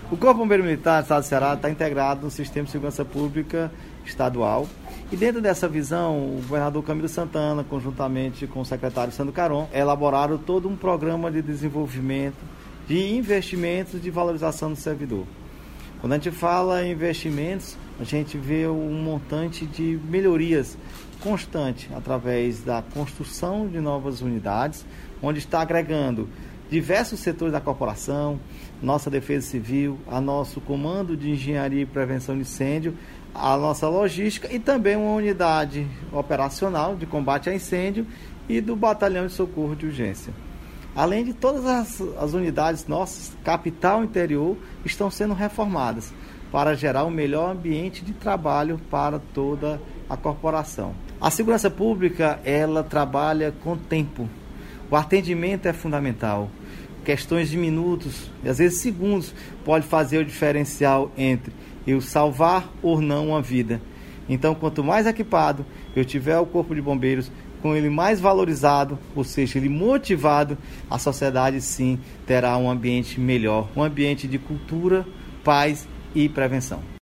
O Corpo Bombeiro Militar do Estado do Ceará está integrado no Sistema de Segurança Pública Estadual. E dentro dessa visão, o governador Camilo Santana, conjuntamente com o secretário Sandro Caron, elaboraram todo um programa de desenvolvimento, de investimentos, de valorização do servidor. Quando a gente fala em investimentos, a gente vê um montante de melhorias constante através da construção de novas unidades, onde está agregando diversos setores da corporação, nossa Defesa Civil, a nosso Comando de Engenharia e Prevenção de Incêndio, a nossa logística e também uma unidade operacional de combate a incêndio e do Batalhão de Socorro de Urgência. Além de todas as unidades nossas, capital e interior, estão sendo reformadas para gerar um melhor ambiente de trabalho para toda a corporação. A segurança pública, ela trabalha com tempo. O atendimento é fundamental. Questões de minutos, e às vezes segundos, pode fazer o diferencial entre eu salvar ou não uma vida. Então, quanto mais equipado eu tiver o Corpo de Bombeiros, com ele mais valorizado, ou seja, ele motivado, a sociedade sim terá um ambiente melhor, um ambiente de cultura, paz e prevenção.